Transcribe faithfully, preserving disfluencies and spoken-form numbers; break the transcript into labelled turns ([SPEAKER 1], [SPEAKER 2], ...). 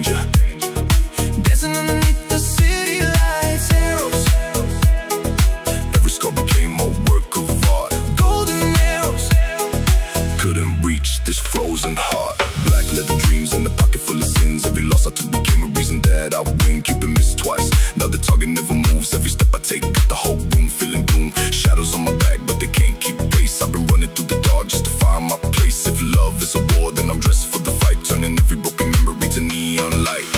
[SPEAKER 1] danger, dancing underneath the city lights. Arrows, every scar became a work of art. Golden arrows couldn't reach this frozen heart. Black leather dreams in a pocket full of sins. Every loss I took became a reason that I win. Cupid missed twice, now the target never moves. Every step I take got the whole room feeling gloom. Shadows on my back, but they can't keep pace. I've been running through the dark just to find my place. If love is a war, then I'm dressed for the fight, turning every broken memory to neon light.